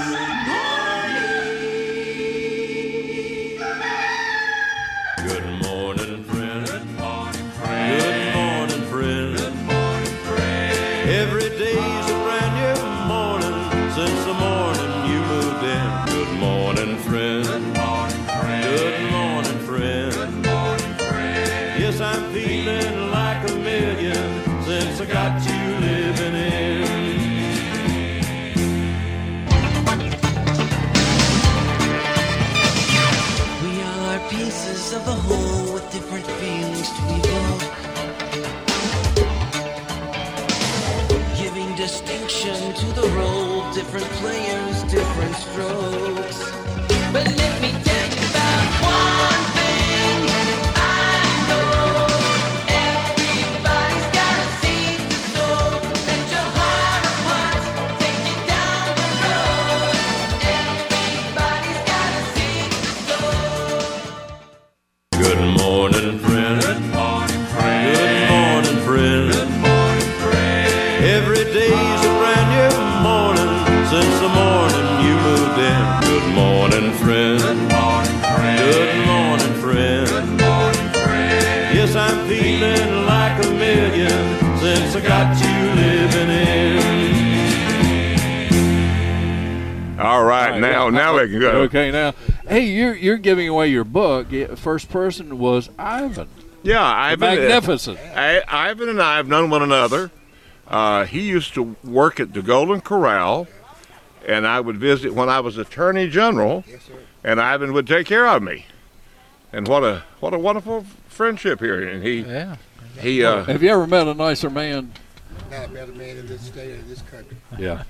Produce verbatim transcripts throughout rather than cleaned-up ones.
Okay, now, hey, you're you're giving away your book. First person was Ivan. Yeah, Ivan. Magnificent. Uh, I, Ivan and I have known one another. Uh, he used to work at the Golden Corral, and I would visit when I was Attorney General, yes, sir. And Ivan would take care of me. And what a what a wonderful friendship here. And he, yeah. he. Uh, have you ever met a nicer man? Not a better man in this state or this country. Yeah.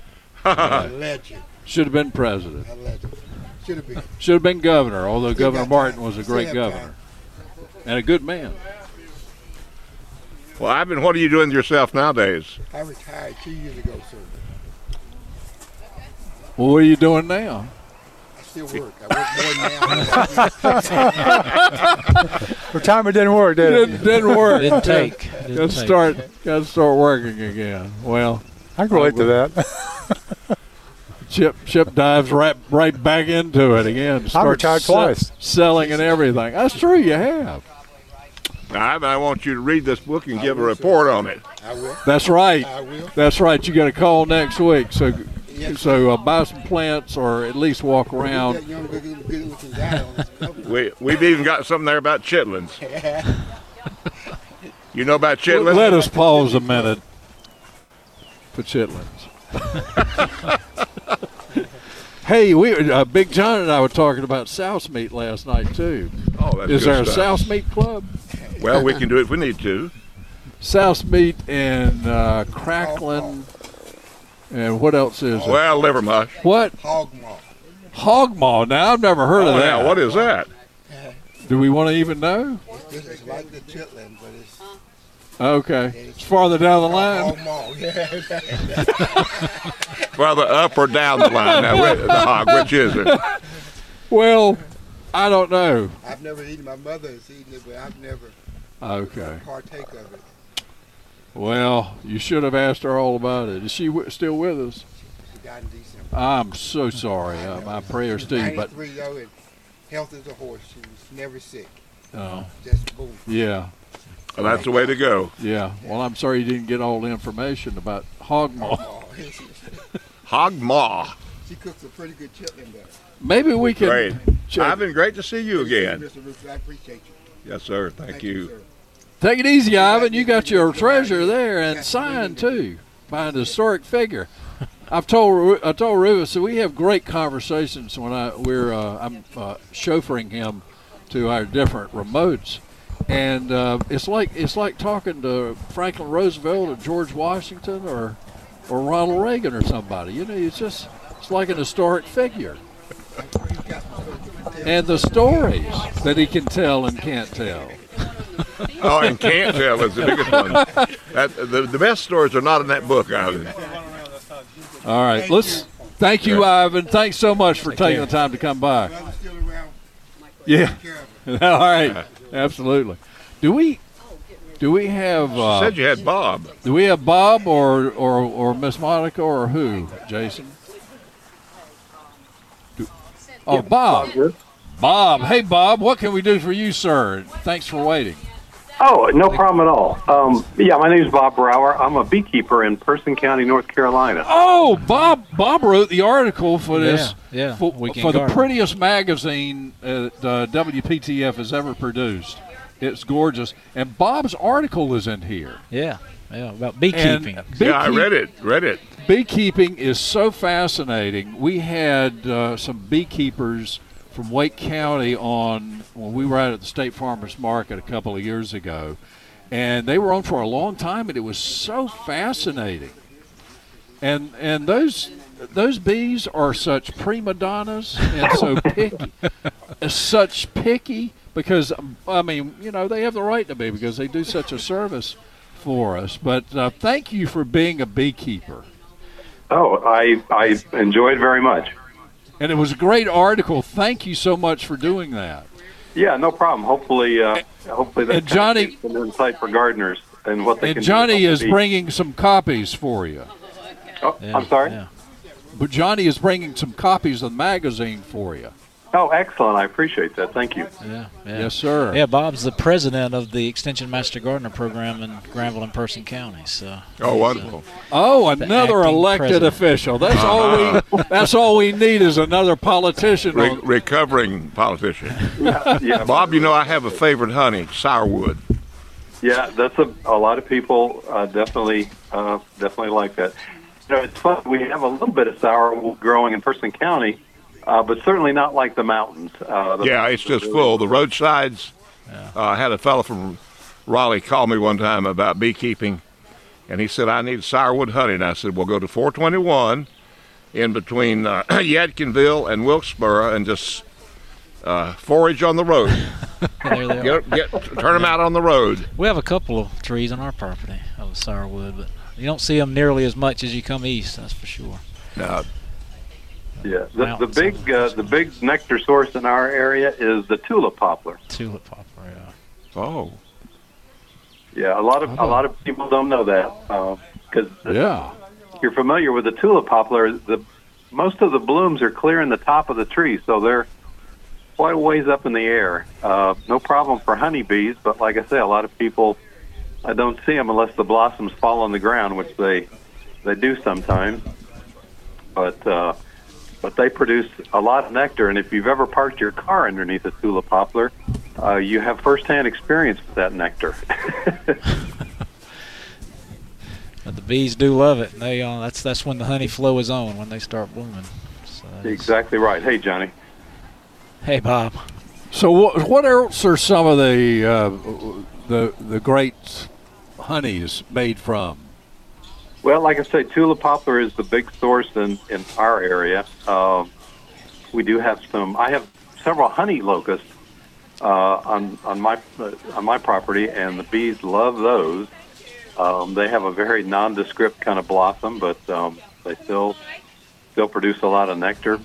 A legend. Should have been president. A legend. Should have been. Should have been governor, although Still Governor Martin was a great governor. Time. And a good man. Well, Ivan, what are you doing yourself nowadays? I retired two years ago, sir. Well, what are you doing now? I still work. I work more now. Retirement didn't work, did it? Didn't, didn't work. Didn't take. Got to start. Got to start working again. Well, I can relate to that. Chip Chip dives right right back into it again. I retired se- twice. Selling and everything. That's true, you have. Now, Ivan, I want you to read this book and I give will, a report sir. on it. I will. That's right. I will. That's right. You got a call next week, so yes, so uh, buy some plants or at least walk well, around. That young, good, good looking guy on this cover. we we've even got something there about chitlins. You know about chitlins? Let us pause a minute for chitlins. Hey, we uh, Big John and I were talking about South Meat last night too. Oh, that's Is good there a stuff. South Meat club? Well, we can do it if we need to. South Meat and uh, Cracklin, and what else is it? Well, liver mush. What? Hog maw. Hog maw. Now I've never heard oh, of that. Yeah, what is that? Do we want to even know? It's, it's like the chitlin, but it's okay. It's farther down the line. hog maw. Yeah. Further up or down the line? Now, which, the hog, which is it? Well, I don't know. I've never eaten. My mother has eaten it, but I've never Okay. partake of it. Well, you should have asked her all about it. Is she w- still with us? She died in December. I'm so sorry. Uh, my prayers to you. But ninety-three though, and health as a horse. She was never sick. oh, Just boom. yeah, Well, that's the way to go. yeah. Well, I'm sorry you didn't get all the information about hog maw. Oh, Hog maw. she cooks a pretty good chitlin there. Maybe we can. Great. check- Ivan, great to see you again. Mister Roots, I appreciate you. Yes, sir. Thank, Thank you. sir. Take it easy, Ivan. You got your treasure there and signed too by an historic figure. I've told Ru- I told Rufus that we have great conversations when I we're uh, I'm uh, chauffeuring him to our different remotes, and uh, it's like it's like talking to Franklin Roosevelt or George Washington or or Ronald Reagan or somebody. You know, it's just it's like an historic figure, and the stories that he can tell and can't tell. Oh, and can't tell is the biggest one. That, the, the best stories are not in that book, Ivan. All right, let's thank you, Ivan. Thanks so much for taking the time to come by. Brother's still around. Yeah. Take care of All right, absolutely. Do we do we have uh, Said you had Bob. do we have Bob or or or Miss Monica or who, Jason? Oh, Bob. Bob here. Bob. Hey, Bob. What can we do for you, sir? Thanks for waiting. Oh, no problem at all. Um, yeah, my name is Bob Brower. I'm a beekeeper in Person County, North Carolina. Oh, Bob. Bob wrote the article for this. Yeah, yeah. For, Weekend for the Garden. prettiest magazine that uh, W P T F has ever produced. It's gorgeous. And Bob's article is in here. Yeah, yeah, about beekeeping. And Yeah, I beekeep- read it. Read it. Beekeeping is so fascinating. We had uh, some beekeepers from Wake County on when we were out at the State Farmers Market a couple of years ago, and they were on for a long time, and it was so fascinating. And and those those bees are such prima donnas and so picky, such picky because I mean you know they have the right to be because they do such a service for us. But uh, thank you for being a beekeeper. Oh, I I enjoyed very much. And it was a great article. Thank you so much for doing that. Yeah, no problem. Hopefully, uh, hopefully that and Johnny- gives some insight for gardeners and what they And can Johnny do. is bringing some copies for you. Oh, Yeah, I'm sorry. yeah. But Johnny is bringing some copies of the magazine for you. Oh, excellent. I appreciate that. Thank you. Yeah, yeah. Yes, sir. Yeah, Bob's the president of the Extension Master Gardener program in Granville and Person County. So. Oh, wonderful. Oh, another acting elected president. official. That's all we. That's all we need is another politician. Re- on- recovering politician. Yeah, yeah. Bob, you know I have a favorite honey, sourwood. Yeah, that's a a lot of people uh, definitely uh, definitely like that. You know, it's fun. We have a little bit of sourwood growing in Person County, uh, but certainly not like the mountains. Uh, the Yeah, it's just full. The roadsides. Uh, I had a fellow from Raleigh call me one time about beekeeping, and he said, I need sourwood honey. And I said, well, go to four twenty-one in between uh, Yadkinville and Wilkesboro and just uh, forage on the road. There they are. Get, get, turn them out on the road. We have a couple of trees on our property of sourwood, but you don't see them nearly as much as you come east. That's for sure. Now, Yeah, the, the Mountains big of- uh, the big nectar source in our area is the tulip poplar. Tulip poplar. Yeah. oh, Yeah, a lot of a lot of people don't know that because yeah. if you're familiar with the tulip poplar, the most of the blooms are clear in the top of the tree, so they're quite a ways up in the air. Uh, no problem for honeybees, but like I say, a lot of people I don't see them unless the blossoms fall on the ground, which they they do sometimes. But uh, but they produce a lot of nectar, and if you've ever parked your car underneath a tulip poplar, uh, you have firsthand experience with that nectar. But the bees do love it. They uh, that's that's when the honey flow is on when they start blooming. So it's- Exactly right. Hey, Johnny. Hey, Bob. So what? What else are some of the uh, the the great honeys made from? Well, like I say, tulip poplar is the big source in, in our area. Um, we do have some. I have several honey locusts uh, on on my uh, on my property, and the bees love those. Um, they have a very nondescript kind of blossom, but um, they still still produce a lot of nectar.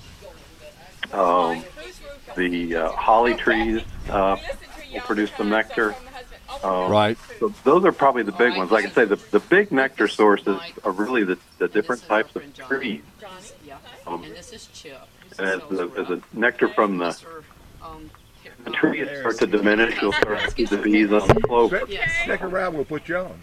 Um, the uh, holly trees uh, will produce some nectar. Um, Right. So those are probably the big ones. Like I say, the, the big nectar sources are really the, the different types of trees. Um, And this is Chip. and as the, as the nectar from the, the trees start to diminish, you'll start to see the bees on the clover. stick around, we'll put you on.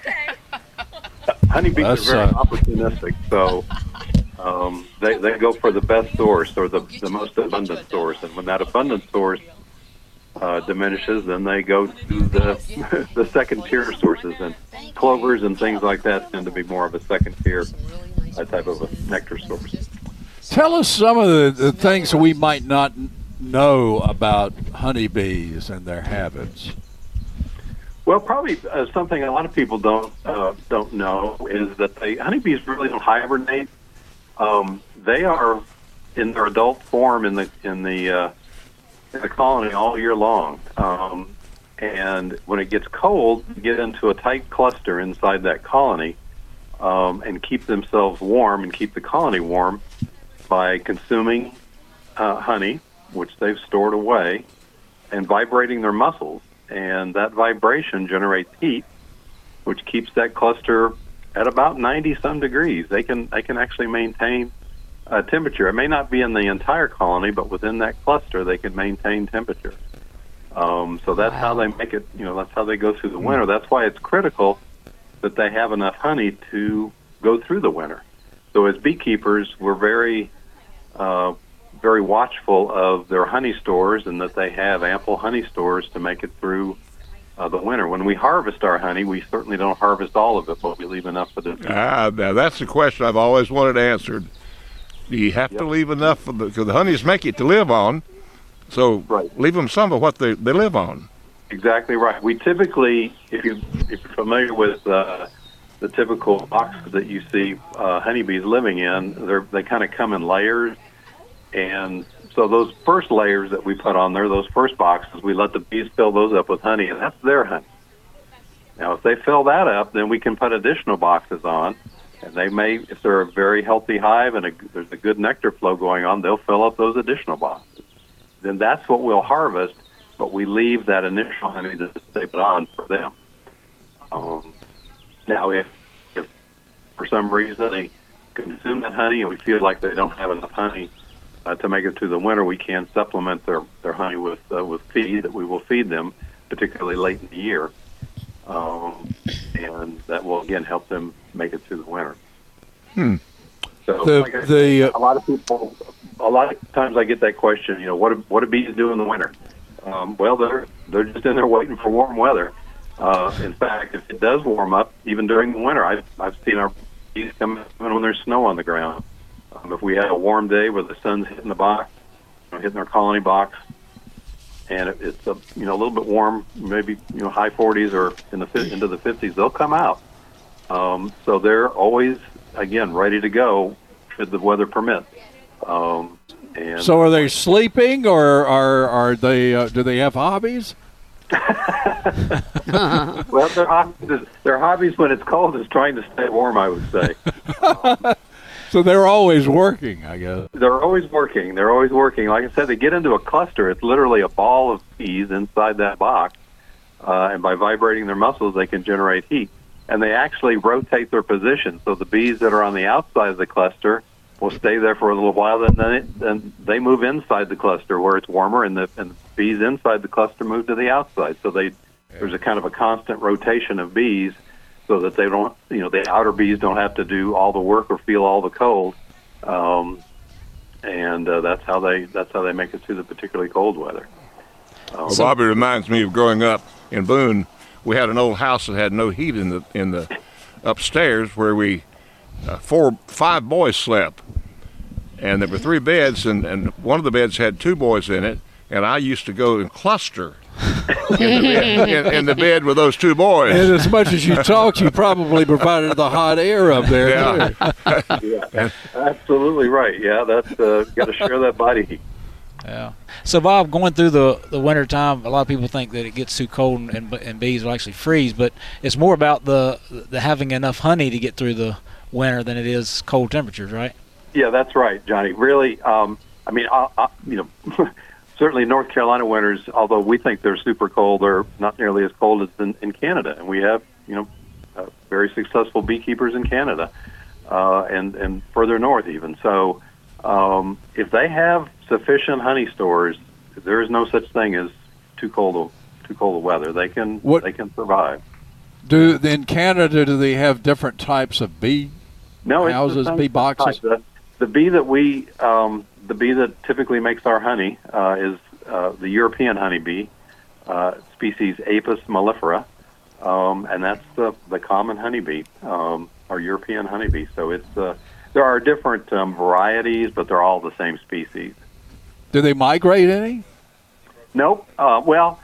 Honeybees That's, are very uh, opportunistic, so um, they, they go for the best source or the, the most abundant source. And when that abundant source uh, diminishes, then they go to the the second tier sources, and clovers and things like that tend to be more of a second tier uh, type of a nectar source. Tell us some of the, the things that we might not n- know about honeybees and their habits. Well, probably uh, something a lot of people don't uh, don't know is that they honeybees really don't hibernate. Um, they are in their adult form in the in the uh, in the colony all year long, um, and when it gets cold, they get into a tight cluster inside that colony um, and keep themselves warm and keep the colony warm by consuming uh, honey, which they've stored away, and vibrating their muscles. And that vibration generates heat, which keeps that cluster at about ninety some degrees. They can they can actually maintain uh, temperature. It may not be in the entire colony, but within that cluster, they can maintain temperature. Um, so that's Wow. how they make it, you know, that's how they go through the winter. That's why it's critical that they have enough honey to go through the winter. So as beekeepers, we're very, uh, very watchful of their honey stores and that they have ample honey stores to make it through uh, the winter. When we harvest our honey, we certainly don't harvest all of it, but we leave enough for the Ah, now that's the question I've always wanted answered. Do you have Yep. to leave enough for the, because the honeys make it to live on, so Right. leave them some of what they, they live on. Exactly right. We typically, if you if you're familiar with uh, the typical boxes that you see uh, honeybees living in, they're, they kind of come in layers, and so those first layers that we put on there, those first boxes, we let the bees fill those up with honey, and that's their honey. Now, if they fill that up, then we can put additional boxes on, and they may, if they're a very healthy hive and a, there's a good nectar flow going on, they'll fill up those additional boxes. Then that's what we'll harvest, but we leave that initial honey that they put on for them. Um, now, if, if for some reason they consume that honey and we feel like they don't have enough honey uh, to make it through the winter, we can supplement their, their honey with uh, with feed that we will feed them, particularly late in the year. Um, and that will, again, help them make it through the winter. Hmm. So, The- like I the, say, uh, a lot of people, a lot of times I get that question, you know, what do, what do bees do in the winter? Um, well, they're they're just in there waiting for warm weather. Uh, in fact, if it does warm up, even during the winter, I've I've seen our bees come in when there's snow on the ground. Um, if we had a warm day where the sun's hitting the box, you know, hitting our colony box, and it, it's a you know a little bit warm, maybe you know high forties or in the fi- into the fifties, they'll come out. Um, so they're always again ready to go should the weather permit. Um, and So are they sleeping, or are are they? Uh, do they have hobbies? well, their hobbies, their hobbies when it's cold is trying to stay warm, I would say. So they're always working, I guess. They're always working. They're always working. Like I said, they get into a cluster. It's literally a ball of bees inside that box, uh, and by vibrating their muscles, they can generate heat. And they actually rotate their position. So the bees that are on the outside of the cluster will stay there for a little while, then then, it, then they move inside the cluster where it's warmer, and the and the bees inside the cluster move to the outside. So they there's a kind of a constant rotation of bees, so that they don't, you know, the outer bees don't have to do all the work or feel all the cold, um, and uh, that's how they that's how they make it through the particularly cold weather. Um, Well, Bobby reminds me of growing up in Boone. We had an old house that had no heat in the in the upstairs where we uh, four five boys slept, and there were three beds, and, and one of the beds had two boys in it, and I used to go and cluster in, the bed, in, in the bed with those two boys. And as much as you talked, you probably provided the hot air up there, Yeah. too. yeah, absolutely right. Yeah, that's uh, got to share that body heat. Yeah. So, Bob, going through the, the winter time, a lot of people think that it gets too cold and, and, and bees will actually freeze, but it's more about the, the having enough honey to get through the winter than it is cold temperatures, right? Yeah, that's right, Johnny. Really, um, I mean, I, I, you know, certainly North Carolina winters, although we think they're super cold, they're not nearly as cold as in, in Canada. And we have, you know, uh, very successful beekeepers in Canada uh, and, and further north even. So um, if they have sufficient honey stores, there is no such thing as too cold of, too cold of weather. They can What- they can survive. Do in Canada? Do they have different types of bee No, it's the houses, same bee boxes? type. The, the bee that we, um, the bee that typically makes our honey uh, is uh, the European honeybee, uh, species Apis mellifera, um, and that's the the common honeybee, um, our European honeybee. So it's uh, there are different um, varieties, but they're all the same species. Do they migrate any? Nope. Uh, well,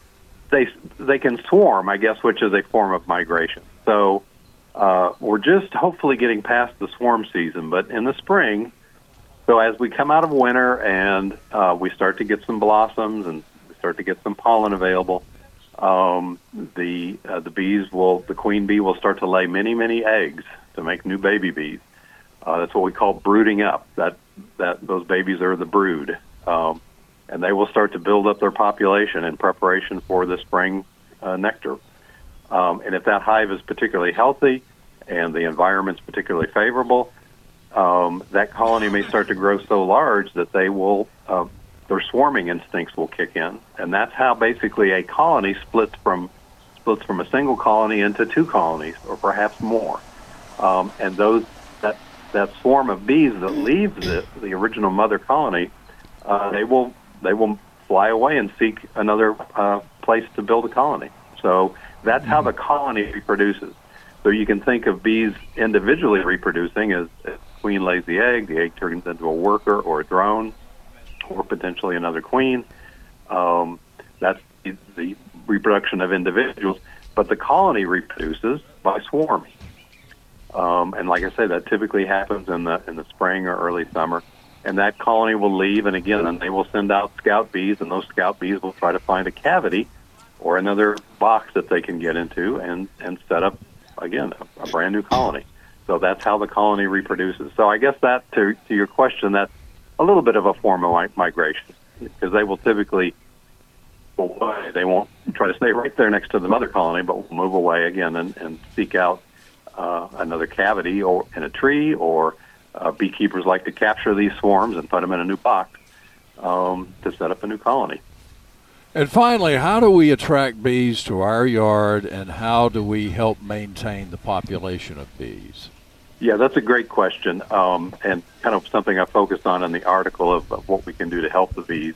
they they can swarm, I guess, which is a form of migration. So uh, we're just hopefully getting past the swarm season. But in the spring, so as we come out of winter and uh, we start to get some blossoms and we start to get some pollen available, um, the uh, the bees will, the queen bee will start to lay many many eggs to make new baby bees. Uh, that's what we call brooding up. That that those babies are the brood. Um, and they will start to build up their population in preparation for the spring uh, nectar. Um, and if that hive is particularly healthy and the environment's particularly favorable, um, that colony may start to grow so large that they will, uh, their swarming instincts will kick in, and that's how basically a colony splits from splits from a single colony into two colonies, or perhaps more. Um, and those that that swarm of bees that leaves the, the original mother colony, uh, they will they will fly away and seek another uh, place to build a colony. So that's how the colony reproduces. So you can think of bees individually reproducing as, as queen lays the egg, the egg turns into a worker or a drone, or potentially another queen. Um, that's the, the reproduction of individuals. But the colony reproduces by swarming. Um, and like I say, that typically happens in the in the spring or early summer. And that colony will leave, and again, and they will send out scout bees, and those scout bees will try to find a cavity or another box that they can get into and, and set up, again, a, a brand new colony. So that's how the colony reproduces. So I guess that, to, to your question, that's a little bit of a form of mi- migration, because they will typically move away. They won't try to stay right there next to the mother colony, but will move away again and, and seek out uh, another cavity or in a tree, or uh, beekeepers like to capture these swarms and put them in a new box um, to set up a new colony. And finally, how do we attract bees to our yard, and how do we help maintain the population of bees? Yeah, that's a great question, um, and kind of something I focused on in the article of, of what we can do to help the bees.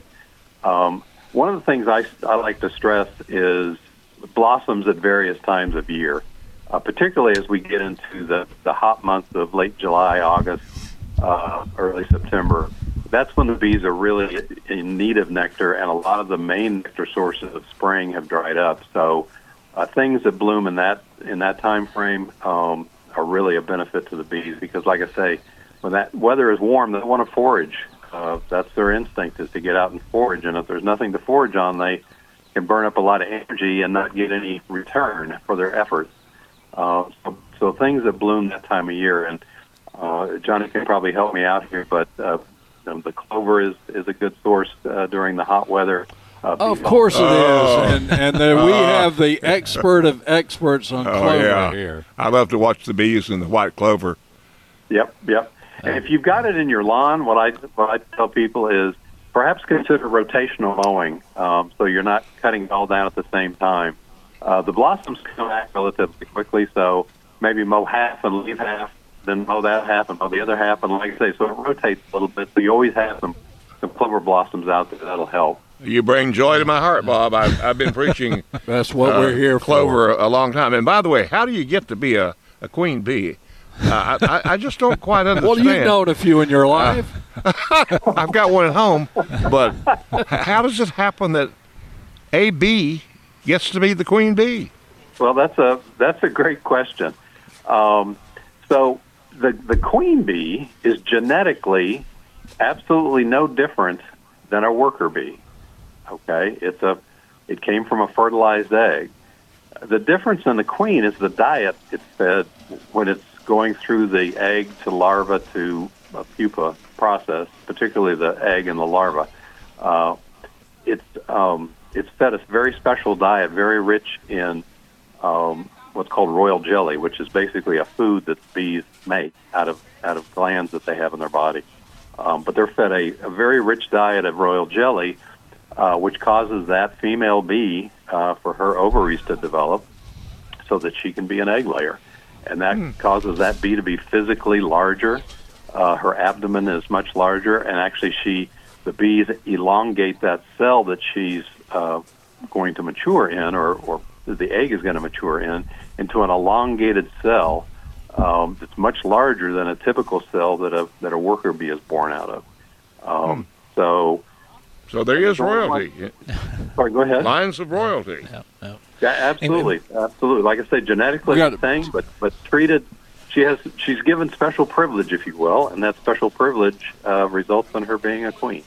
Um, one of the things I, I like to stress is blossoms at various times of year, uh, particularly as we get into the, the hot months of late July, August, uh, early September. That's when the bees are really in need of nectar, and a lot of the main nectar sources of spring have dried up. So uh, things that bloom in that in that time frame um, are really a benefit to the bees, because, like I say, when that weather is warm, they want to forage. Uh, that's their instinct, is to get out and forage. And if there's nothing to forage on, they can burn up a lot of energy and not get any return for their efforts. Uh, so, so things that bloom that time of year, and uh, Johnny can probably help me out here, but uh, the clover is, is a good source uh, during the hot weather. Uh, of course it oh. is, and, and uh, we have the expert of experts on oh, clover yeah. here. I love to watch the bees and the white clover. Yep, yep. And if you've got it in your lawn, what I what I tell people is perhaps consider rotational mowing, um, so you're not cutting it all down at the same time. Uh, the blossoms come back relatively quickly, so maybe mow half and leave half, then mow that half and mow the other half, and like I say, so it rotates a little bit, so you always have some, some clover blossoms out there. That'll help. You bring joy to my heart, Bob. I've, I've been preaching That's what uh, we're here clover for. a long time. And by the way, how do you get to be a, a queen bee? Uh, I, I just don't quite understand. Well, you've known a few in your life. Uh, I've got one at home, but how does it happen that a bee gets to be the queen bee? Well, that's a that's a great question. Um, so the the queen bee is genetically absolutely no different than a worker bee. Okay, it's a it came from a fertilized egg. The difference in the queen is the diet it's fed when it's going through the egg to larva to a pupa process, particularly the egg and the larva. Uh, it's um, it's fed a very special diet, very rich in um, what's called royal jelly, which is basically a food that bees make out of out of glands that they have in their body. Um, but they're fed a, a very rich diet of royal jelly, uh, which causes that female bee uh, for her ovaries to develop so that she can be an egg layer. And that mm. causes that bee to be physically larger. Uh, her abdomen is much larger, and actually she, the bees elongate that cell that she's uh, going to mature in, or, or the egg is going to mature in, into an elongated cell um, that's much larger than a typical cell that a that a worker bee is born out of. Um, mm. So, so there is royalty. Sorry, go ahead. Lines of royalty. Yep, yep. Yeah, absolutely, absolutely. Like I say, genetically got the thing, but but treated, she has she's given special privilege, if you will, and that special privilege uh, results in her being a queen.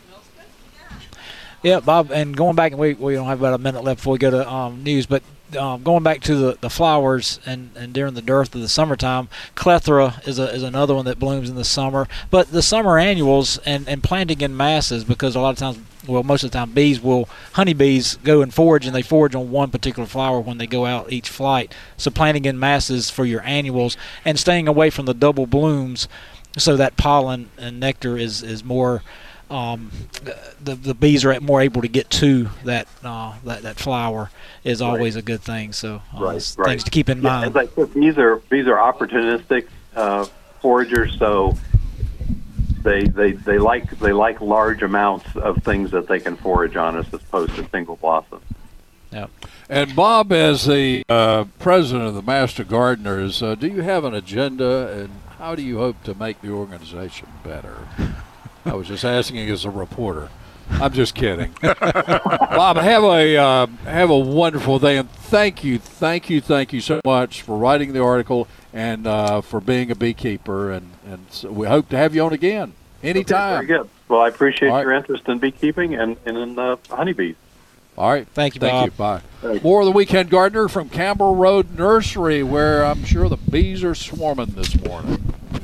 Yeah, Bob, and going back, and we we don't have about a minute left before we go to um, news, but um, going back to the, the flowers and, and during the dearth of the summertime, clethra is a, is another one that blooms in the summer. But the summer annuals and, and planting in masses, because a lot of times, well, most of the time, bees will, honeybees go and forage, and they forage on one particular flower when they go out each flight. So planting in masses for your annuals and staying away from the double blooms so that pollen and nectar is is more. Um, the the bees are more able to get to that uh, that that flower is always right. a good thing. So uh, right, right. things to keep in yeah, mind. As I said, bees are bees are opportunistic uh, foragers, so they they they like they like large amounts of things that they can forage on, as opposed to single blossom. Yep. And Bob, as the uh, president of the Master Gardeners, uh, do you have an agenda, and how do you hope to make the organization better? I was just asking as a reporter. I'm just kidding. Bob, have a uh, have a wonderful day, and thank you, thank you, thank you so much for writing the article and uh, for being a beekeeper. And, and so we hope to have you on again anytime. Okay, very good. Well, I appreciate right. your interest in beekeeping and, and in uh, honeybees. All right. Thank you, Thank Bob. you. Bye. Thanks. More of the Weekend Gardener from Campbell Road Nursery, where I'm sure the bees are swarming this morning.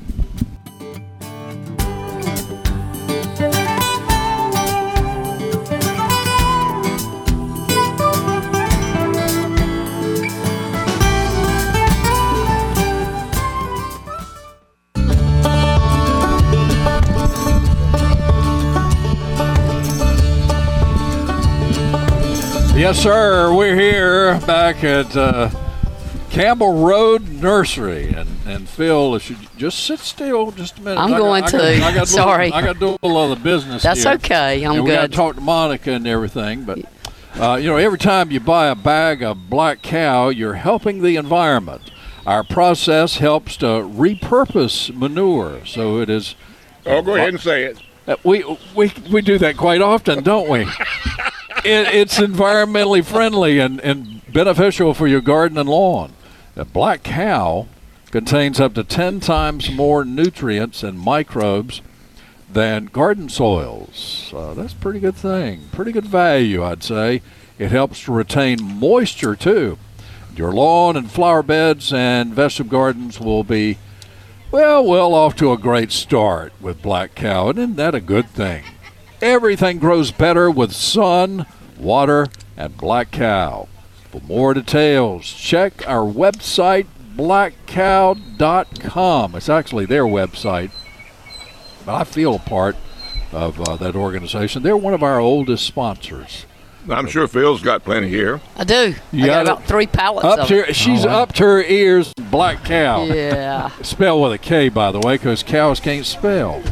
Yes, sir. We're here back at uh, Campbell Road Nursery, and, and Phil, if you just sit still just a minute. I'm I going got, to. I got, I got Sorry. Little, I got to do a little other business. That's here. okay. I'm and we good. got to talk to Monica and everything, but uh, you know, every time you buy a bag of Black Cow, you're helping the environment. Our process helps to repurpose manure, so it is. Oh, go ahead and say it. Uh, we we we do that quite often, don't we? It, it's environmentally friendly and, and beneficial for your garden and lawn. The Black Cow contains up to ten times more nutrients and microbes than garden soils. Uh, that's a pretty good thing. Pretty good value, I'd say. It helps to retain moisture, too. Your lawn and flower beds and vegetable gardens will be, well, well off to a great start with Black Cow. And isn't that a good thing? Everything grows better with sun, water, and Black Cow. For more details, check our website, black cow dot com. It's actually their website, but I feel a part of uh, that organization. They're one of our oldest sponsors. I'm sure Phil's got plenty here. I do. You I got got it? about three pallets Up of to it. her, she's Oh, wow. up to her ears in Black Cow. Yeah. Spelled with a K, by the way, because cows can't spell.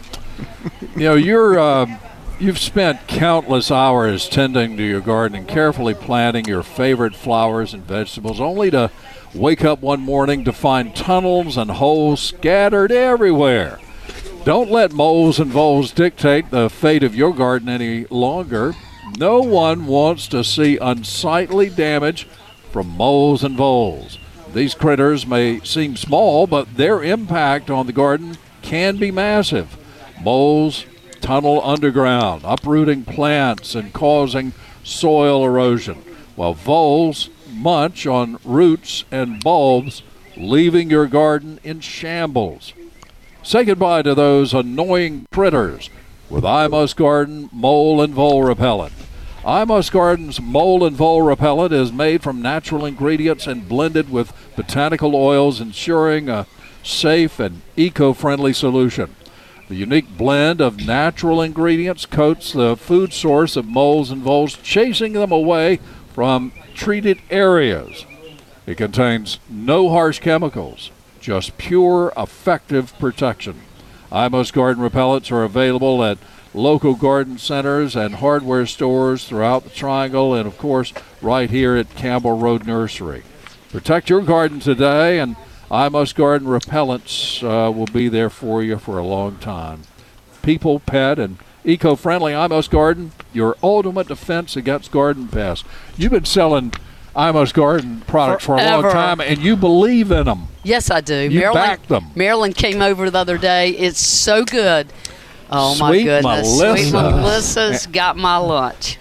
You know, you're uh, you've spent countless hours tending to your garden and carefully planting your favorite flowers and vegetables, only to wake up one morning to find tunnels and holes scattered everywhere. Don't let moles and voles dictate the fate of your garden any longer. No one wants to see unsightly damage from moles and voles. These critters may seem small, but their impact on the garden can be massive. Moles tunnel underground, uprooting plants and causing soil erosion, while voles munch on roots and bulbs, leaving your garden in shambles. Say goodbye to those annoying critters with I Must Garden Mole and Vole Repellent. I Must Garden's Mole and Vole Repellent is made from natural ingredients and blended with botanical oils, ensuring a safe and eco-friendly solution. The unique blend of natural ingredients coats the food source of moles and voles, chasing them away from treated areas. It contains no harsh chemicals, just pure, effective protection. I Must Garden repellents are available at local garden centers and hardware stores throughout the Triangle, and of course right here at Campbell Road Nursery. Protect your garden today, and I Must Garden repellents uh, will be there for you for a long time. People, pet, and eco-friendly I Must Garden, your ultimate defense against garden pests. You've been selling I Must Garden products for a long Forever. time, and you believe in them. Yes, I do. You Marilyn, back them. Marilyn came over the other day. It's so good. Oh, my Sweet goodness. Melissa. Sweet Melissa's got my lunch.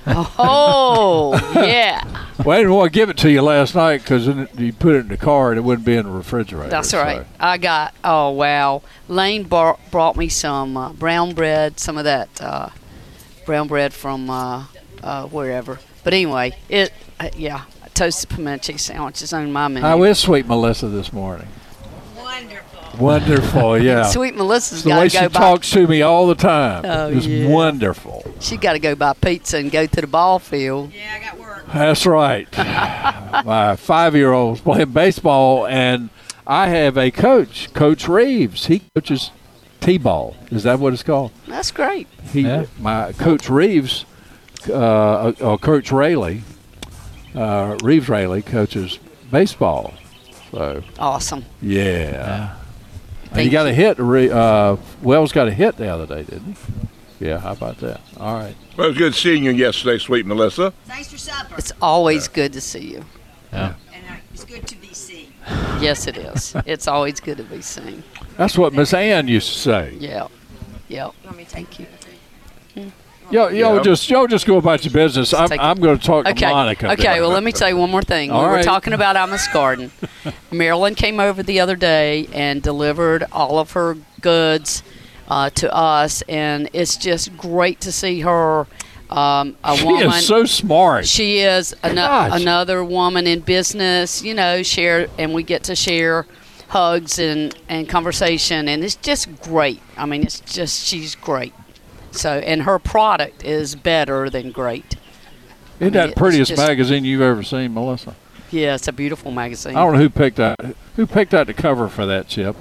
Oh, yeah. Well, I didn't want to give it to you last night because you put it in the car and it wouldn't be in the refrigerator. That's so. right. I got, oh, wow. Lane bar- brought me some uh, brown bread, some of that uh, brown bread from uh, uh, wherever. But anyway, it, uh, yeah, toasted pimento sandwiches on my menu. How is Sweet Melissa this morning? Wonderful. Wonderful, yeah. Sweet Melissa's the got way to go she buy. talks to me all the time. Oh, it's yeah. wonderful. She got to go buy pizza and go to the ball field. Yeah, I got work. That's right. My five-year-old's playing baseball, and I have a coach, Coach Reeves. He coaches T-ball. Is that what it's called? That's great. He, Yeah. my Coach Reeves, uh, or Coach Rayleigh, uh, Reeves Rayleigh coaches baseball. So Awesome. yeah, Yeah. and he Thank got you. a hit. Re- Uh, Wells got a hit the other day, didn't he? Yeah. How about that? All right. Well, it was good seeing you yesterday, sweet Melissa. Thanks for supper. It's always good to see you. Yeah. and uh, it's good to be seen. Yes, it is. It's always good to be seen. That's what Miss Ann used to say. Yeah. Yeah. Want me to Thank you. Yo, yo, Yeah. just yo, just go about your business. I'm, Take it. I'm going to talk to Okay. Monica. Okay. Well, let me say one more thing. All we were right. talking about Imus Garden. Marilyn came over the other day and delivered all of her goods uh, to us, and it's just great to see her. Um, a She woman. is so smart. She is ano- Gosh. another woman in business, you know, share, and we get to share hugs and, and conversation, and it's just great. I mean, it's just, she's great. So, and her product is better than great. Isn't mean, that it's prettiest just- magazine you've ever seen, Melissa? Yeah, it's a beautiful magazine. I don't know who picked that. Who picked out the cover for that, Chip?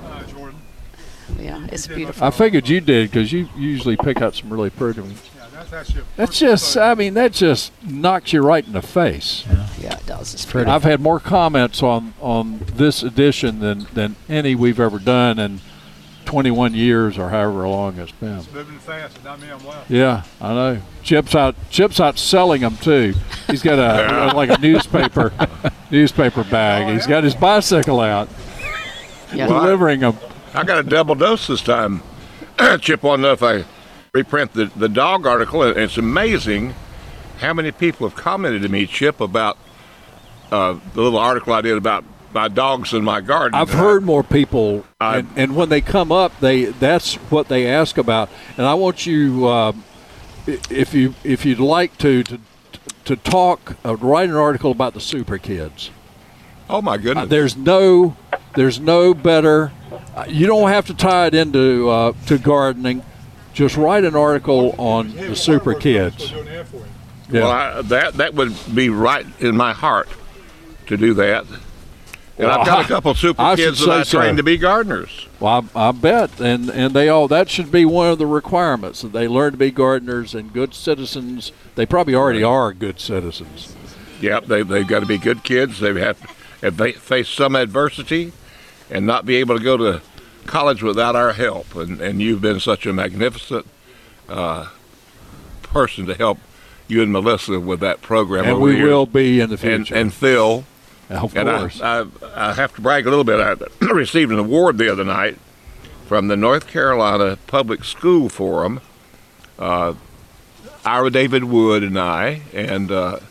Yeah, it's beautiful. I figured you did because you usually pick out some really pretty ones. That's just, I mean, that just knocks you right in the face. Yeah, it does. It's Pretty. pretty. I've had more comments on, on this edition than, than any we've ever done in twenty-one years or however long it's been. Moving fast, not me, I'm well. Yeah, I know. Chip's out. Chip's out selling them too. He's got a like a newspaper newspaper bag. He's got his bicycle out, Yeah. delivering them. I got a double dose this time. Chip won't know if I reprint the, the dog article, and it's amazing how many people have commented to me, Chip, about uh, the little article I did about my dogs in my garden. I've heard more people, I- and, and when they come up, they that's what they ask about. And I want you, uh, i- if you if you'd like to to to talk, uh, write an article about the super kids. Oh my Uh, goodness! there's no there's no better. Uh, you don't have to tie it into uh, to gardening. Just write an article on the super kids. Yeah. Well, I, that that would be right in my heart to do that. And Well, I've got I- a couple super I should kids that I say so. trained to be gardeners. Well, I, I bet, and and they all that should be one of the requirements that they learn to be gardeners and good citizens. They probably already are good citizens. Yep, they they've got to be good kids. They have if they face some adversity, and not be able to go to college without our help. And and you've been such a magnificent uh, person to help you and Melissa with that program. And over we the years. will be in the And future. and Phil. of And I, course. I, I have to brag a little bit. I received an award the other night from the North Carolina Public School Forum. Uh, Ira David Wood and I, and uh,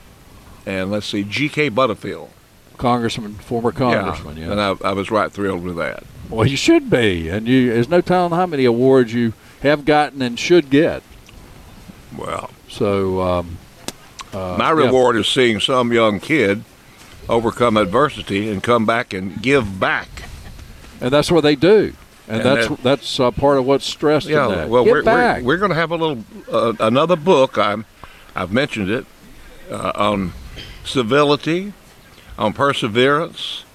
and let's see, G K Butterfield. Congressman, former congressman. Yeah. And I, I was right thrilled with that. Well, you should be, and you. There's no telling how many awards you have gotten and should get. Well, So, um, uh, my yeah. reward is seeing some young kid overcome adversity and come back and give back. and that's what they do, and, And that's that- that's uh, part of what's stressed Yeah, in that. well, Get we're, back. we're we're going to have a little uh, another book. I'm I've mentioned it uh, on civility, on perseverance,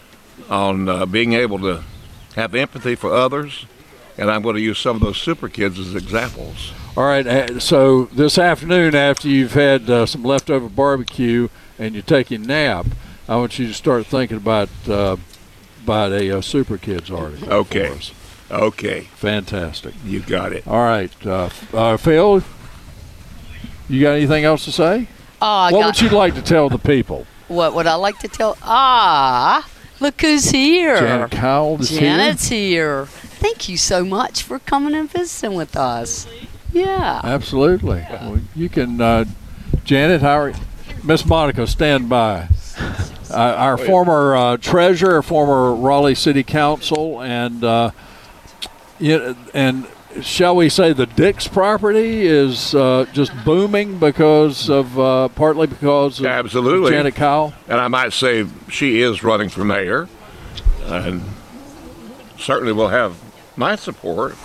on uh, being able to have empathy for others, and I'm going to use some of those super kids as examples. All right, uh, so this afternoon, after you've had uh, some leftover barbecue and you take your nap, I want you to start thinking about uh, about a uh, Super Kids article. Okay. for us. Okay, Fantastic. you got it. All right, uh, uh, Phil, you got anything else to say? Oh, I what got, would you like to tell the people? what would I like to tell? Ah, look who's here. Janet Cowell is Janet's here. Thank you so much for coming and visiting with us. Yeah. here. Absolutely. Well, you can, uh, Janet, how are Miss Monica, stand by. Uh, our former uh, treasurer, former Raleigh City Council, and uh, you and shall we say the Dix property is uh, just booming because of uh, partly because of Absolutely. Janet Cowell. And I might say she is running for mayor, and certainly will have my support.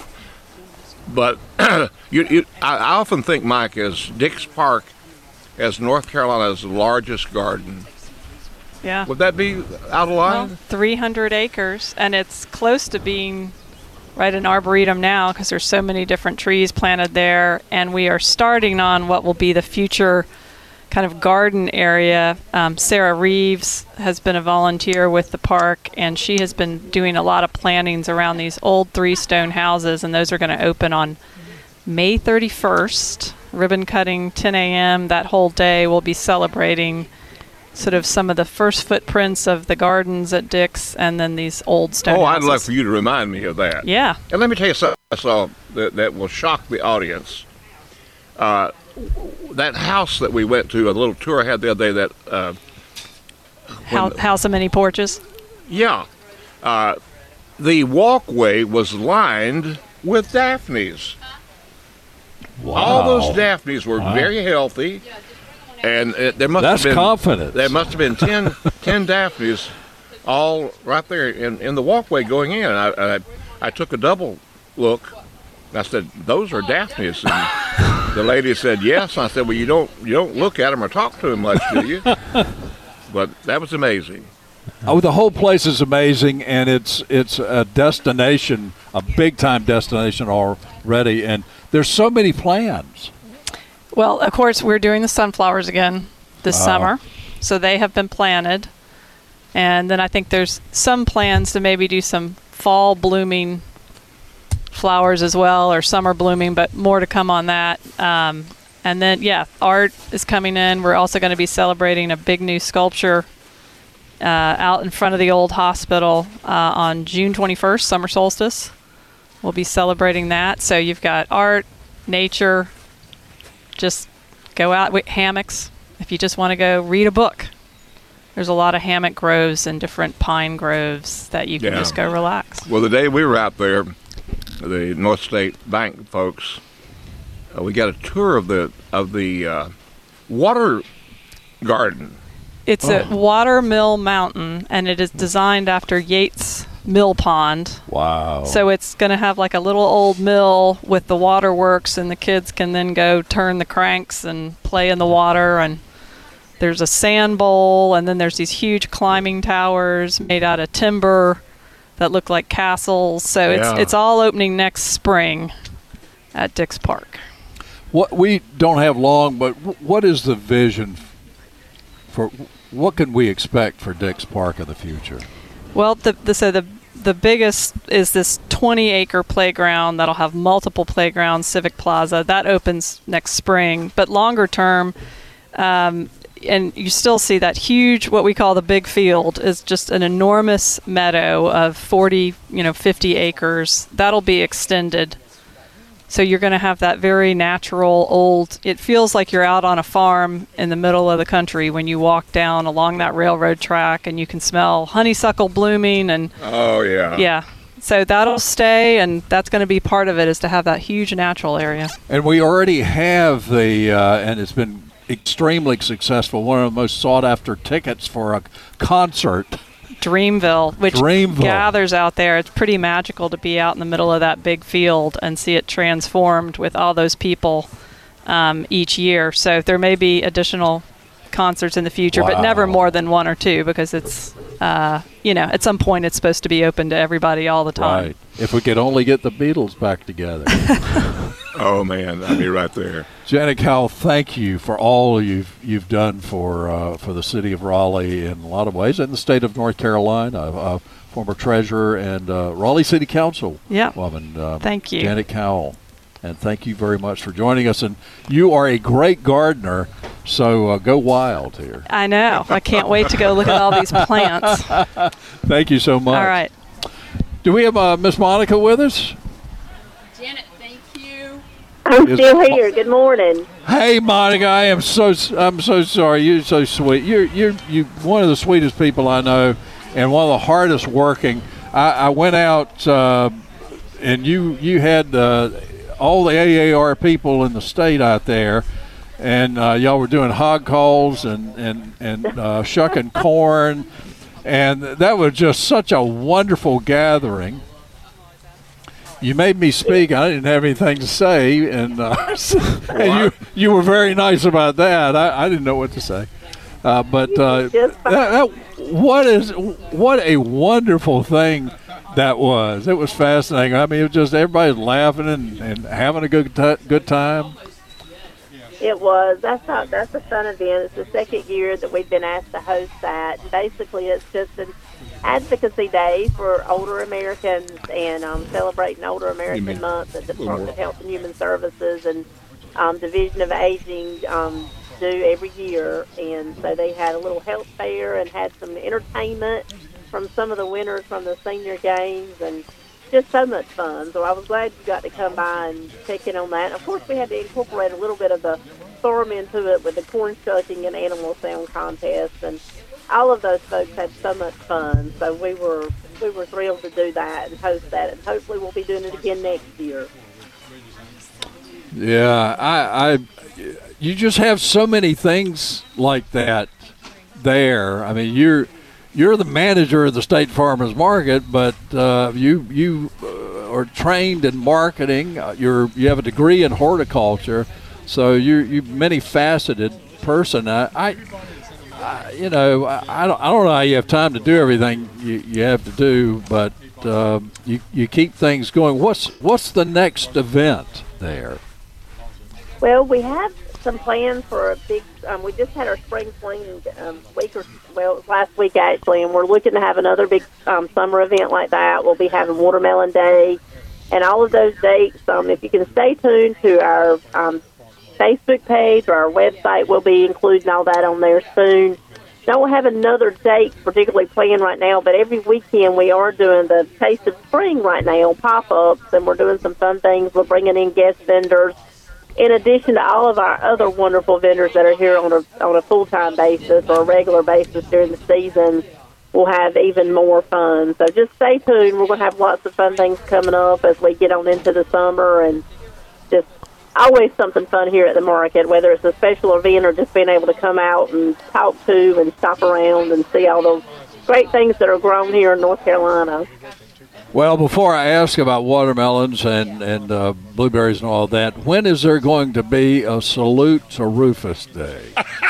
But you, you, I, I often think, Mike, as Dix Park, as North Carolina's largest garden, Yeah. would that be out of Well, line? three hundred acres, and it's close to being right in Arboretum now because there's so many different trees planted there, and we are starting on what will be the future kind of garden area. Um, Sarah Reeves has been a volunteer with the park, and she has been doing a lot of plantings around these old three stone houses, and those are going to open on May thirty-first. Ribbon cutting, ten a.m. That whole day we'll be celebrating sort of some of the first footprints of the gardens at Dix, and then these old stone Oh, houses. I'd love for you to remind me of that. Yeah. And let me tell you something I saw that, that will shock the audience. Uh, that house that we went to, a little tour I had the other day, that, uh, How, house of many porches. yeah, uh, the walkway was lined with Daphnes. Wow. All those Daphnes were Wow. very healthy, and it, there must That's have been confidence. there must have been ten, ten Daphnes, all right there in, in the walkway going in. I, I I took a double look. I said, "Those are Daphnes," and the lady said, "Yes." I said, "Well, you don't you don't look at them or talk to them much, do you?" But that was amazing. Oh, the whole place is amazing, and it's it's a destination, a big-time destination already, and there's so many plans. Well, of course, we're doing the sunflowers again this Wow. summer, so they have been planted. And then I think there's some plans to maybe do some fall blooming flowers as well, or summer blooming, but more to come on that. Um, and then, yeah, art is coming in. We're also going to be celebrating a big new sculpture uh, out in front of the old hospital uh, on June twenty-first, summer solstice. We'll be celebrating that. So you've got art, nature, just go out with hammocks. If you just want to go read a book, there's a lot of hammock groves and different pine groves that you can Yeah. just go relax. Well, the day we were out there, the North State Bank folks, uh, we got a tour of the of the uh, water garden. It's Oh. at Watermill Mountain, and it is designed after Yates Mill Pond. Wow. So it's going to have like a little old mill with the waterworks, and the kids can then go turn the cranks and play in the water. And there's a sand bowl, and then there's these huge climbing towers made out of timber that look like castles. So Yeah. it's it's all opening next spring at Dix Park. What we don't have long, but wh- what is the vision for? What can we expect for Dix Park in the future? Well, the, the so the the biggest is this twenty acre playground that'll have multiple playgrounds, Civic Plaza. That opens next spring. But longer term, um, and you still see that huge, what we call the big field, is just an enormous meadow of forty, you know, fifty acres. That'll be extended. So you're going to have that very natural old, it feels like you're out on a farm in the middle of the country when you walk down along that railroad track, and you can smell honeysuckle blooming and Oh yeah. yeah. So that'll stay, and that's going to be part of it, is to have that huge natural area. And we already have the, uh, and it's been extremely successful, one of the most sought-after tickets for a concert. Dreamville, which Dreamville. gathers out there. It's pretty magical to be out in the middle of that big field and see it transformed with all those people um, each year. So there may be additional concerts in the future, but never Wow. more than one or two, because it's, uh, you know, at some point it's supposed to be open to everybody all the time. Right. If we could only get the Beatles back together. Oh man, I'd be right there. Janet Cowell, thank you for all you've you've done for uh, for the city of Raleigh in a lot of ways, and the state of North Carolina. Uh, former treasurer and uh, Raleigh City Council Yeah. woman. Uh, Thank you. Janet Cowell. And thank you very much for joining us. And you are a great gardener, so uh, go wild here. I know. I can't wait to go look at all these plants. Thank you so much. All right. Do we have uh, Miss Monica with us? Janet, thank you. I'm Is- still here. Good morning. Hey, Monica, I am so I'm so sorry. You're so sweet. You're you're you one of the sweetest people I know, and one of the hardest working. I, I went out, uh, and you you had uh, all the A A R people in the state out there, and uh, y'all were doing hog calls and and and uh, shucking corn, and that was just such a wonderful gathering. You made me speak. I didn't have anything to say, and, uh, and you you were very nice about that. I, I didn't know what to say, uh, but uh, that, that, what is what a wonderful thing that was. It was fascinating. I mean, it was just everybody was laughing and, and having a good t- good time. It was. That's how, that's a fun event. It's the second year that we've been asked to host that. And basically, it's just an advocacy day for older Americans and um, celebrating Older American Month that the Department of Health and Human Services and um, Division of Aging um, do every year. And so they had a little health fair and had some entertainment from some of the winners from the senior games and just so much fun. So I was glad you got to come by and check in on that. And of course, we had to incorporate a little bit of the storm into it with the corn shucking and animal sound contest, and all of those folks had so much fun. So we were we were thrilled to do that and host that, and hopefully we'll be doing it again next year. Yeah, I, I you just have so many things like that there. I mean, you're you're the manager of the State Farmers Market, but uh, you you uh, are trained in marketing. Uh, you're you have a degree in horticulture, so you're you many faceted person. I, I, I you know I, I don't I don't know how you have time to do everything you, you have to do, but uh, you you keep things going. What's what's the next event there? Well, we have some plans for a big, um, we just had our spring fling um, week or, well, it was last week actually, and we're looking to have another big um, summer event like that. We'll be having Watermelon Day and all of those dates. Um, if you can stay tuned to our um, Facebook page or our website, we'll be including all that on there soon. Don't have another date particularly planned right now, but every weekend we are doing the Taste of Spring right now, pop-ups, and we're doing some fun things. We're bringing in guest vendors, in addition to all of our other wonderful vendors that are here on a on a full-time basis or a regular basis during the season. We'll have even more fun. So just stay tuned. We're going to have lots of fun things coming up as we get on into the summer, and just always something fun here at the market, whether it's a special event or just being able to come out and talk to and stop around and see all those great things that are grown here in North Carolina. Well, before I ask about watermelons and, and uh, blueberries and all that, when is there going to be a Salute to Rufus Day?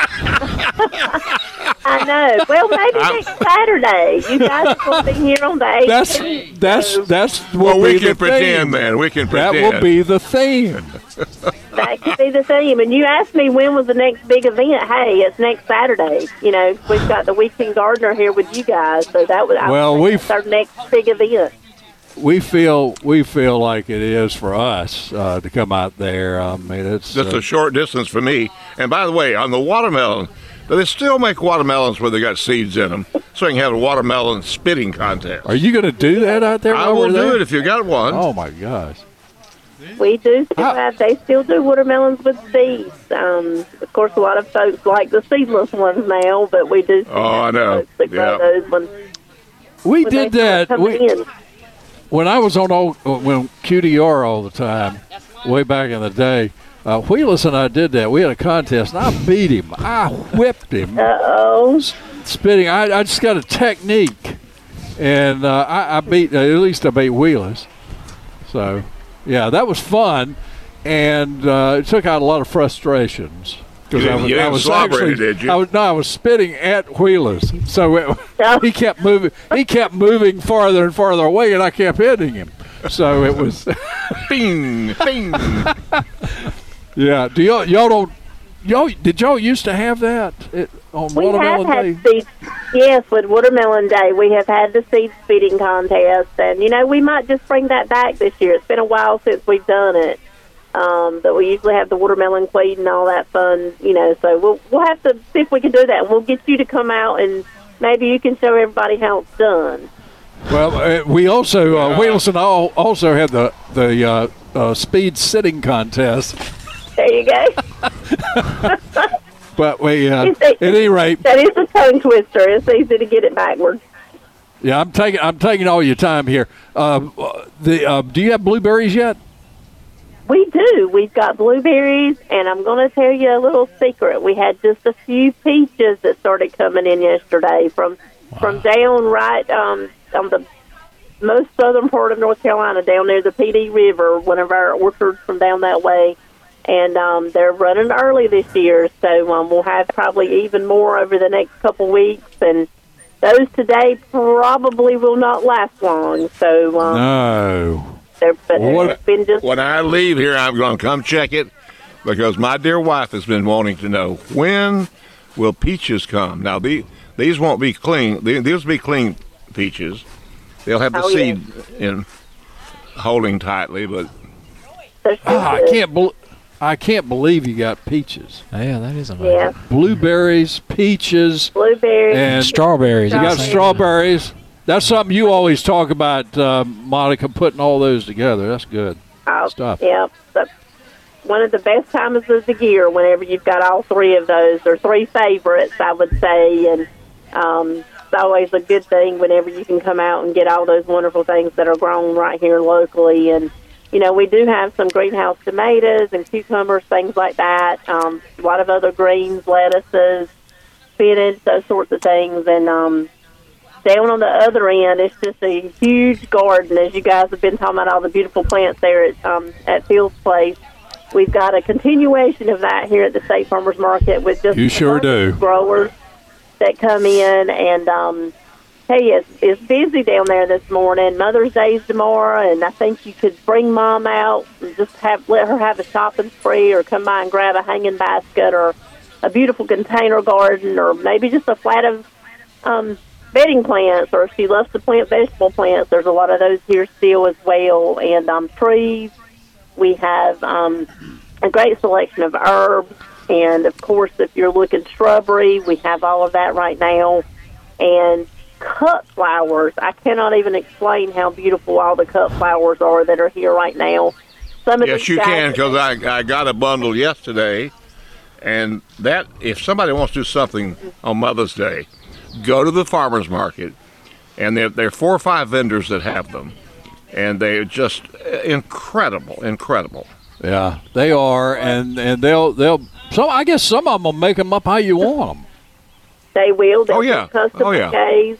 I know. Well, maybe next Saturday. You guys will be here on the eighteenth. That's, that's, that's will well, be we the can pretend, theme. man. We can That pretend. will be the theme. That could be the theme. And you asked me when was the next big event. Hey, it's next Saturday. You know, we've got the Weekend Gardener here with you guys, so that would I Well, think we've- that's our next big event. We feel we feel like it is for us uh, to come out there. I mean, it's Just uh, a short distance for me. And by the way, on the watermelon, do they still make watermelons where they got seeds in them, so you can have a watermelon spitting contest? Are you going to do that out there? I while will we're do there? it if you got one. Oh my gosh! We do still How- have, they still do watermelons with seeds. Um, of course, a lot of folks like the seedless ones now, but we do still Oh, I have know. folks that grow Yeah. those ones. We when did they start that. coming We, in. when I was on old, when Q D R all the time, way back in the day, uh, Wheelis and I did that. We had a contest, and I beat him. I whipped him, Uh-oh. spitting. I, I just got a technique, and uh, I, I beat. At least I beat Wheelis. So, yeah, that was fun, and uh, it took out a lot of frustrations. You I didn't- was, you I didn't was slobber actually, it, did you? I was, no, I was spitting at Wheelis, so it, he kept moving. He kept moving farther and farther away, and I kept hitting him. So it was, Bing, bing. yeah. Do y'all y'all don't y'all did y'all used to have that it, on We have Watermelon had Day? seed, yes, with Watermelon Day, we have had the seed spitting contest, and, you know, we might just bring that back this year. It's been a while since we've done it. Um, but we usually have the watermelon queen and all that fun, you know, so we'll we'll have to see if we can do that, and we'll get you to come out, and maybe you can show everybody how it's done. Well, uh, we also uh, Wheelis and I al- also had the the uh, uh, speed sitting contest, There you go. but we uh, You at see- any rate, That is a tongue twister. It's easy to get it backwards. yeah. I'm taking I'm taking all your time here. Uh, the uh, do you have blueberries yet? We do. We've got blueberries, and I'm going to tell you a little secret. We had just a few peaches that started coming in yesterday from from down right um, on the most southern part of North Carolina, down near the P D River, one of our orchards from down that way. And um, they're running early this year, so um, we'll have probably even more over the next couple weeks. And those today probably will not last long. So um, no. They're, but Well, it's been just when I leave here, I'm going to come check it because my dear wife has been wanting to know when will peaches come. Now, the, these won't be clean. These will be clean peaches. They'll have the Oh, seed in holding tightly, but they're still Ah, I good. can't bel I can't believe you got peaches. Yeah, that is amazing. Yeah, Blueberries, peaches, blueberries. and Strawberries. you got Strawberries. strawberries. That's something you always talk about, uh, Monica, putting all those together. That's good Oh, stuff. yeah, that's one of the best times of the year whenever you've got all three of those, or three favorites, I would say. And um, it's always a good thing whenever you can come out and get all those wonderful things that are grown right here locally. And, you know, we do have some greenhouse tomatoes and cucumbers, things like that, um, a lot of other greens, lettuces, spinach, those sorts of things. And um, down on the other end, it's just a huge garden, as you guys have been talking about all the beautiful plants there at, um, at Phil's Place. We've got a continuation of that here at the State Farmers Market with just You sure a bunch of do. growers that come in. And um, hey, it's, it's busy down there this morning. Mother's Day's tomorrow, and I think you could bring Mom out and just have let her have a shopping spree, or come by and grab a hanging basket, or a beautiful container garden, or maybe just a flat of um, bedding plants, or if she loves to plant vegetable plants, there's a lot of those here still as well. And um, trees, we have um, a great selection of herbs, and of course, if you're looking shrubbery, we have all of that right now. And cut flowers, I cannot even explain how beautiful all the cut flowers are that are here right now. Some of yes, these you guys- can, because I, I got a bundle yesterday, and that, if somebody wants to do something on Mother's Day, go to the farmer's market, and there, there are four or five vendors that have them, and they're just incredible, incredible. Yeah, they are, and and they'll they'll. So I guess some of them will make them up how you want them. They will. They'll Oh, yeah. do custom Oh, yeah. bouquets.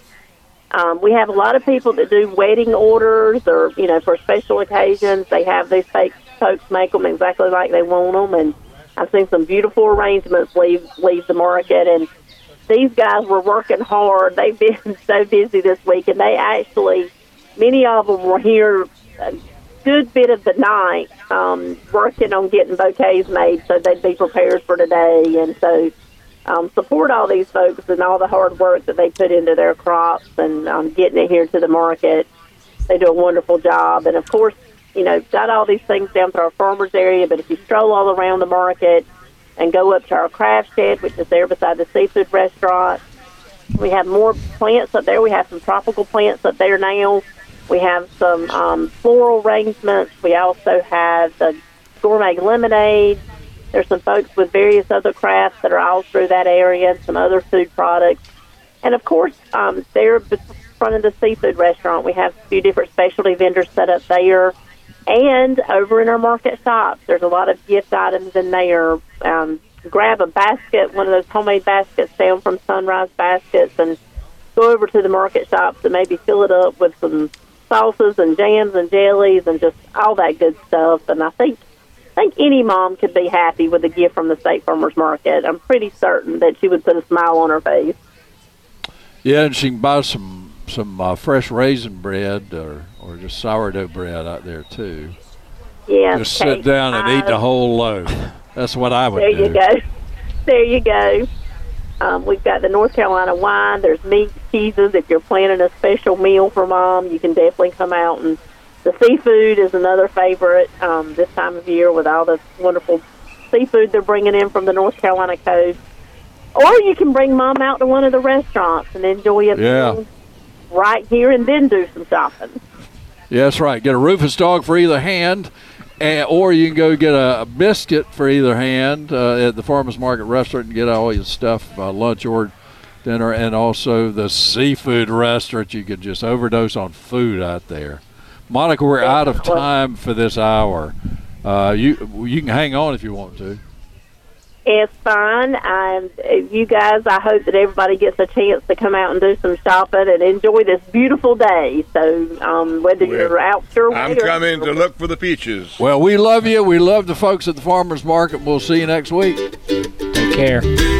Um, we have a lot of people that do wedding orders, or, you know, for special occasions. They have these fake folks make them exactly like they want them. And I've seen some beautiful arrangements leave, leave the market. And these guys were working hard. They've been so busy this week. And they actually, many of them were here a good bit of the night um, working on getting bouquets made so they'd be prepared for today. And so Um, support all these folks and all the hard work that they put into their crops and um, getting it here to the market. They do a wonderful job. And, of course, you know, got all these things down to our farmers area, but if you stroll all around the market and go up to our craft shed, which is there beside the seafood restaurant, we have more plants up there. We have some tropical plants up there now. We have some um, floral arrangements. We also have the gourmet lemonade. There's some folks with various other crafts that are all through that area, and some other food products. And, of course, um, there in front of the seafood restaurant, we have a few different specialty vendors set up there. And over in our market shops, there's a lot of gift items in there. Um, grab a basket, one of those homemade baskets down from Sunrise Baskets, and go over to the market shops and maybe fill it up with some sauces and jams and jellies and just all that good stuff. And I think I think any mom could be happy with a gift from the State Farmers Market. I'm pretty certain that she would put a smile on her face. Yeah, and she can buy some some uh, fresh raisin bread or, or just sourdough bread out there too. Yeah, Just sit down and eat the whole loaf. That's what I would There do. you go. There you go. Um, we've got the North Carolina wine. There's meat, cheeses. If you're planning a special meal for Mom, you can definitely come out. And the seafood is another favorite um, this time of year with all the wonderful seafood they're bringing in from the North Carolina coast. Or you can bring Mom out to one of the restaurants and enjoy a Yeah. meal right here and then do some shopping. Yeah, that's right. Get a Rufus dog for either hand, and, or you can go get a, a biscuit for either hand uh, at the Farmers Market restaurant and get all your stuff, uh, lunch or dinner, and also the seafood restaurant. You could just overdose on food out there. Monica, we're out of time for this hour. Uh, you you can hang on if you want to. It's fine. And you guys, I hope that everybody gets a chance to come out and do some shopping and enjoy this beautiful day. So um, whether Well, you're out your way I'm or coming to look for the peaches. Well, we love you. We love the folks at the farmers market. We'll see you next week. Take care.